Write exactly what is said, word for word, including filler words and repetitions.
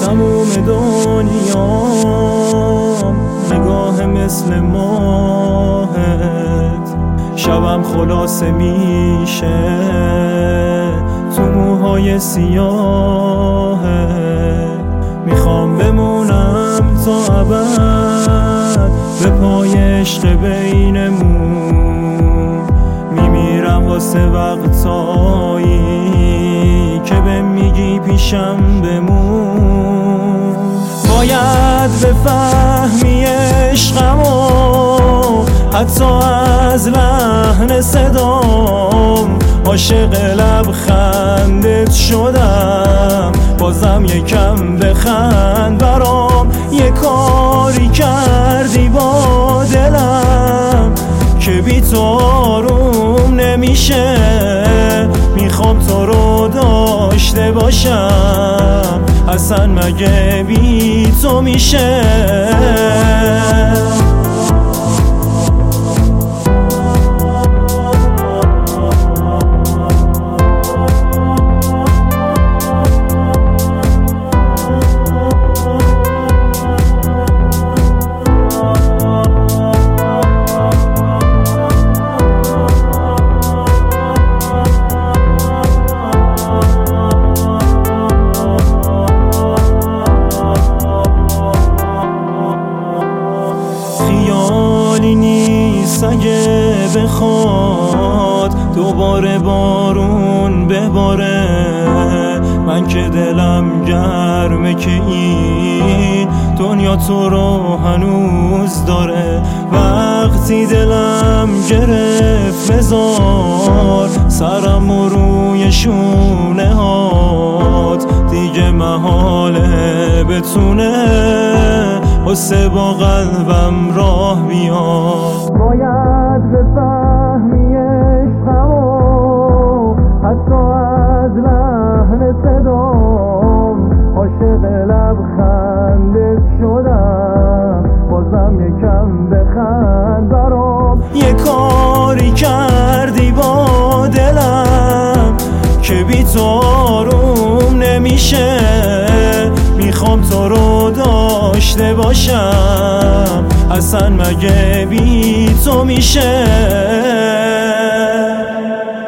تموم دنیام نگاه مثل ماهت، شبم خلاصه میشه تو موهای سیاهت. میخوام بمونم تا ابد به پای عشق بینمون، میمیرم واسه وقتایی که به میگی پیشم بمون. باید بفهمی عشقمو حتی از لحن صدام، عاشق لبخندت شدم بازم یکم بخند برام. یه کاری کردی با دلم که بی تو آروم نمیشه، میخوام تو رو داشته باشم، اصلا مگه بی تو میشه؟ خیالی نیست اگه بخواد دوباره بارون بباره، من که دلم گرمه که این دنیا تو رو هنوز داره. وقتی دلم گرفت بذار سرم و روی شونه هات، دیگه محاله بتونه واسه با قلبم راه بیاد. باید بفهمی عشقمو حتی از لحن صدام، عاشق لبخندت شدم بازم یکم بخند برام. یه کاری کردی با دلم که بی تو آروم نمیشه، میخوام تو رو داشته باشم، اصلا مگه بی تو میشه؟